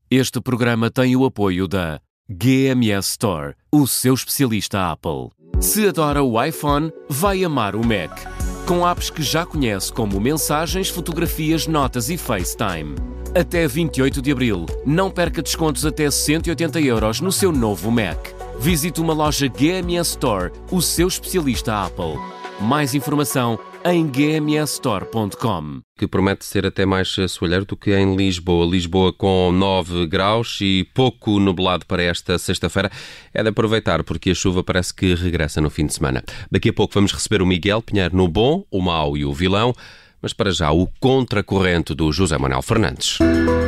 Este programa tem o apoio da GMS Store, o seu especialista Apple. Se adora o iPhone, vai amar o Mac. Com apps que já conhece como Mensagens, Fotografias, Notas e FaceTime. Até 28 de abril, não perca descontos até 180 € no seu novo Mac. Visite uma loja GMS Store, o seu especialista Apple. Mais informação em gmsstore.com. Que promete ser até mais soalheiro do que em Lisboa. Lisboa com 9 graus e pouco nublado para esta sexta-feira. É de aproveitar porque a chuva parece que regressa no fim de semana. Daqui a pouco vamos receber o Miguel Pinheiro no bom, o mau e o vilão. Mas para já o contracorrente do José Manuel Fernandes.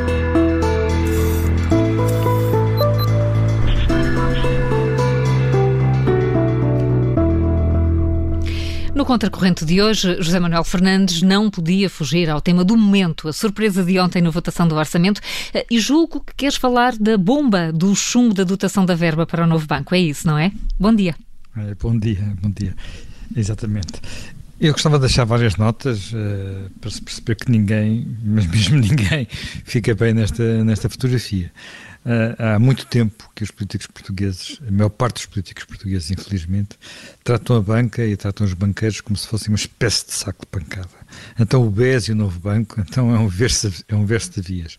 No contracorrente de hoje, José Manuel Fernandes não podia fugir ao tema do momento, a surpresa de ontem na votação do orçamento, e julgo que queres falar da bomba do chumbo da dotação da verba para o novo banco, é isso, não é? Bom dia. Bom dia, exatamente. Eu gostava de deixar várias notas para se perceber que ninguém, mas mesmo ninguém, fica bem nesta fotografia. Há muito tempo que os políticos portugueses, a maior parte dos políticos portugueses, infelizmente, tratam a banca e tratam os banqueiros como se fossem uma espécie de saco de pancada. Então o BES e o novo banco, então é um verso de vias.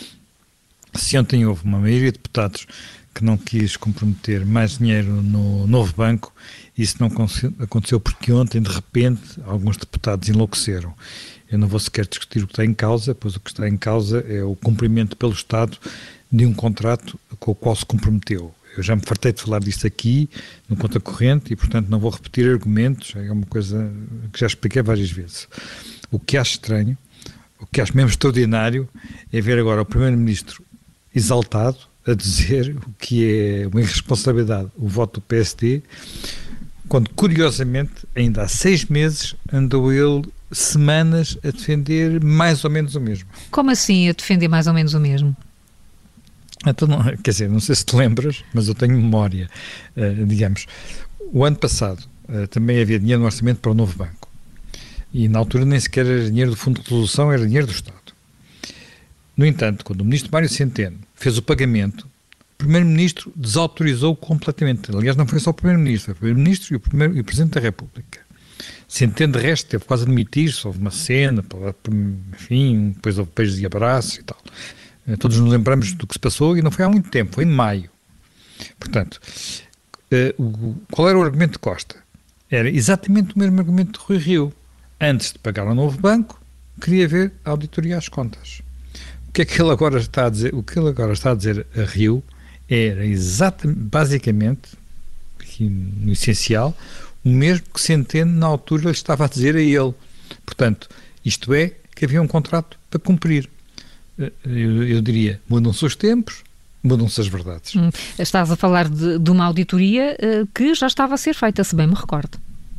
Se ontem houve uma maioria de deputados que não quis comprometer mais dinheiro no novo banco, isso não aconteceu porque ontem, de repente, alguns deputados enlouqueceram. Eu não vou sequer discutir o que está em causa, pois o que está em causa é o cumprimento pelo Estado de um contrato com o qual se comprometeu. Eu já me fartei de falar disto aqui, no conta corrente, e portanto não vou repetir argumentos, é uma coisa que já expliquei várias vezes. O que acho estranho, o que acho mesmo extraordinário, é ver agora o Primeiro-Ministro exaltado a dizer o que é uma irresponsabilidade, o voto do PSD, quando curiosamente ainda há 6 meses andou ele semanas a defender mais ou menos o mesmo. Como assim a defender mais ou menos o mesmo? Então, quer dizer, não sei se te lembras, mas eu tenho memória. Digamos, o ano passado também havia dinheiro no orçamento para o novo banco. E na altura nem sequer era dinheiro do Fundo de Resolução, era dinheiro do Estado. No entanto, quando o ministro Mário Centeno fez o pagamento, o Primeiro-Ministro desautorizou completamente. Aliás, não foi só o Primeiro-Ministro, foi o Primeiro-Ministro e o Presidente da República. Centeno, de resto, teve quase a demitir-se, houve uma cena, enfim, depois houve beijos e abraços e tal. Todos nos lembramos do que se passou e não foi há muito tempo, foi em maio. Portanto, qual era o argumento de Costa? Era exatamente o mesmo argumento de Rui Rio. Antes de pagar ao novo banco, queria ver a auditoria às contas. O que é que ele agora está a dizer? O que ele agora está a dizer a Rio era exatamente, basicamente, aqui no essencial, o mesmo que Centeno na altura lhe estava a dizer a ele. Portanto, isto é, que havia um contrato para cumprir. Eu diria, mudam-se os tempos, mudam-se as verdades. Estás a falar de uma auditoria que já estava a ser feita, se bem me recordo.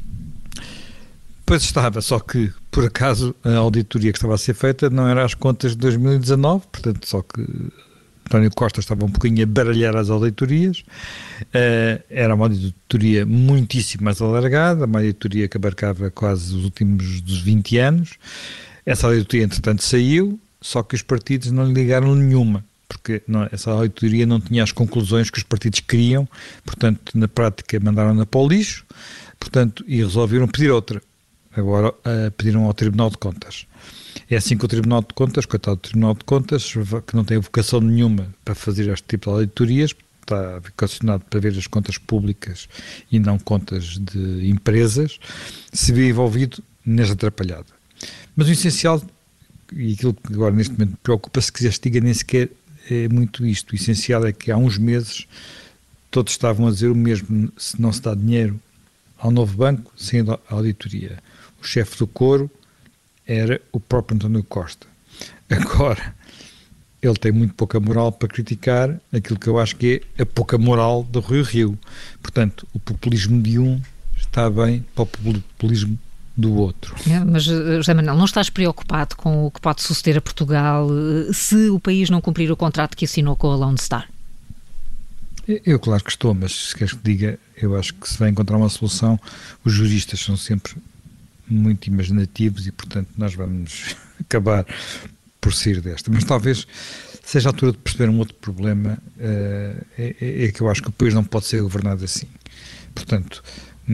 Pois estava, só que, por acaso, a auditoria que estava a ser feita não era as contas de 2019, portanto, só que António Costa estava um pouquinho a baralhar as auditorias. Era uma auditoria muitíssimo mais alargada, uma auditoria que abarcava quase os últimos dos 20 anos. Essa auditoria, entretanto, saiu, só que os partidos não lhe ligaram nenhuma, porque essa auditoria não tinha as conclusões que os partidos queriam, portanto, na prática, mandaram-na para o lixo, portanto, e resolveram pedir outra. Agora pediram ao Tribunal de Contas. É assim que o Tribunal de Contas, coitado do Tribunal de Contas, que não tem vocação nenhuma para fazer este tipo de auditorias, está vocacionado para ver as contas públicas e não contas de empresas, se vê envolvido nesta atrapalhada. Mas o essencial, e aquilo que agora neste momento preocupa, se quiser diga, nem sequer é muito isto. O essencial é que há uns meses todos estavam a dizer o mesmo: se não se dá dinheiro ao novo banco, sem a auditoria. O chefe do coro era o próprio António Costa. Agora, ele tem muito pouca moral para criticar aquilo que eu acho que é a pouca moral do Rui Rio. Portanto, o populismo de um está bem para o populismo do outro. Mas, José Manuel, não estás preocupado com o que pode suceder a Portugal se o país não cumprir o contrato que assinou com a Lone Star? Eu claro que estou, mas se queres que diga, eu acho que se vai encontrar uma solução. Os juristas são sempre muito imaginativos e, portanto, nós vamos acabar por sair desta. Mas talvez seja a altura de perceber um outro problema, é que eu acho que o país não pode ser governado assim. Portanto,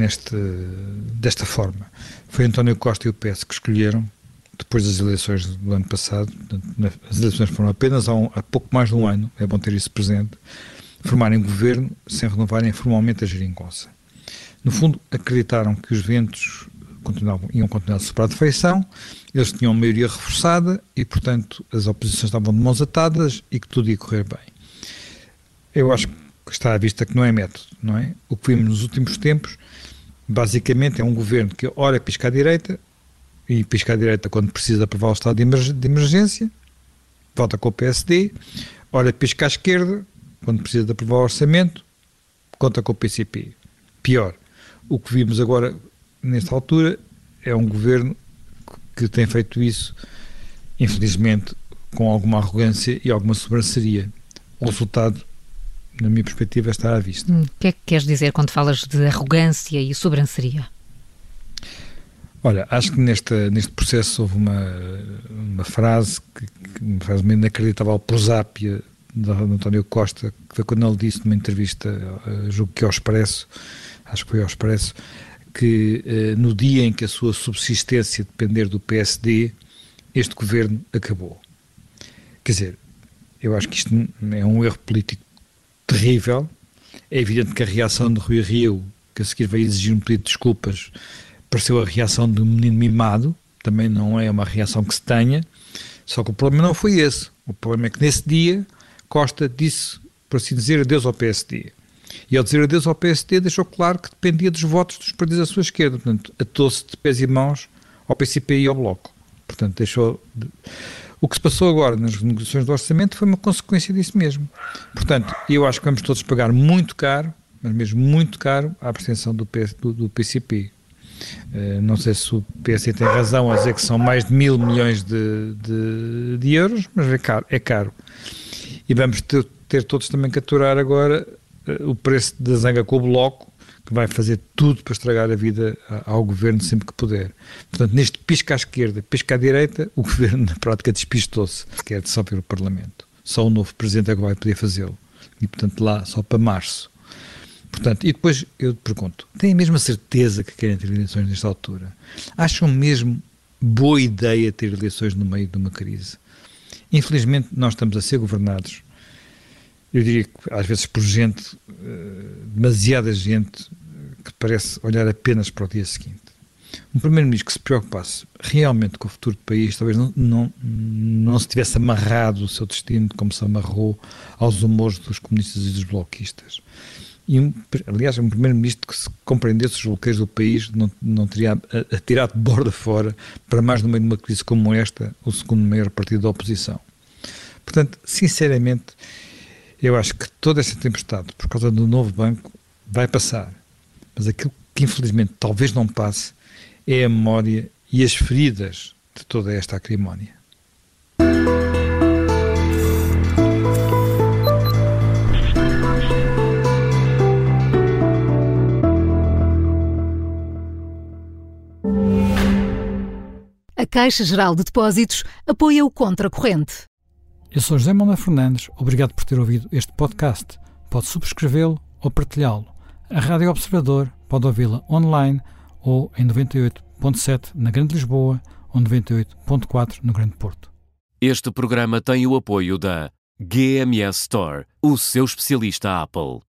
desta forma. Foi António Costa e o PS que escolheram, depois das eleições do ano passado, as eleições foram apenas há pouco mais de um ano, é bom ter isso presente, formarem governo sem renovarem formalmente a geringonça. No fundo, acreditaram que os ventos iam continuar a soprar de feição, eles tinham maioria reforçada e, portanto, as oposições estavam de mãos atadas e que tudo ia correr bem. Eu acho que está à vista que não é método, não é? O que vimos nos últimos tempos, basicamente, é um governo que ora pisca à direita, e pisca à direita quando precisa aprovar o estado de emergência, vota com o PSD, ora pisca à esquerda, quando precisa de aprovar o orçamento, conta com o PCP. Pior, o que vimos agora, nesta altura, é um governo que tem feito isso, infelizmente, com alguma arrogância e alguma sobranceria. O resultado, na minha perspectiva, está à vista. O que é que queres dizer quando falas de arrogância e sobranceria? Olha, acho que neste processo houve uma frase que me faz uma inacreditável prosápia de António Costa, que foi quando ele disse numa entrevista, julgo que ao Expresso, acho que foi ao Expresso, que no dia em que a sua subsistência depender do PSD, este governo acabou. Quer dizer, eu acho que isto é um erro político terrível. É evidente que a reação de Rui Rio, que a seguir veio exigir um pedido de desculpas, pareceu a reação de um menino mimado, também não é uma reação que se tenha, só que o problema não foi esse. O problema é que nesse dia Costa disse, por assim dizer, adeus ao PSD. E ao dizer adeus ao PSD deixou claro que dependia dos votos dos partidos à sua esquerda, portanto atou-se de pés e mãos ao PCP e ao Bloco. Portanto deixou... O que se passou agora nas negociações do orçamento foi uma consequência disso mesmo. Portanto, eu acho que vamos todos pagar muito caro, mas mesmo muito caro, a abstenção do PCP. Não sei se o PSD tem razão a dizer que são mais de 1.000 milhões de euros, mas é caro. E vamos ter todos também que aturar agora o preço da zanga com o Bloco, que vai fazer tudo para estragar a vida ao governo sempre que puder. Portanto, neste pisca à esquerda, pisca à direita, o governo na prática despistou-se, quer dissolver o Parlamento. Só o novo presidente é que vai poder fazê-lo. E, portanto, lá só para março. Portanto, e depois eu te pergunto, têm a mesma certeza que querem ter eleições nesta altura? Acham mesmo boa ideia ter eleições no meio de uma crise? Infelizmente, nós estamos a ser governados, eu diria que às vezes por gente, demasiada gente, que parece olhar apenas para o dia seguinte. Um primeiro-ministro que se preocupasse realmente com o futuro do país, talvez não se tivesse amarrado o seu destino como se amarrou aos humores dos comunistas e dos bloquistas. E, aliás, um primeiro-ministro que se compreendesse os bloqueios do país não teria atirado de borda fora para mais no meio de uma crise como esta, o segundo maior partido da oposição. Portanto, sinceramente, eu acho que toda esta tempestade, por causa do novo banco, vai passar. Mas aquilo que infelizmente talvez não passe é a memória e as feridas de toda esta acrimónia. A Caixa Geral de Depósitos apoia o Contracorrente. Eu sou José Manuel Fernandes, obrigado por ter ouvido este podcast. Pode subscrevê-lo ou partilhá-lo. A Rádio Observador pode ouvi-la online ou em 98.7 na Grande Lisboa ou 98.4 no Grande Porto. Este programa tem o apoio da GMS Store, o seu especialista Apple.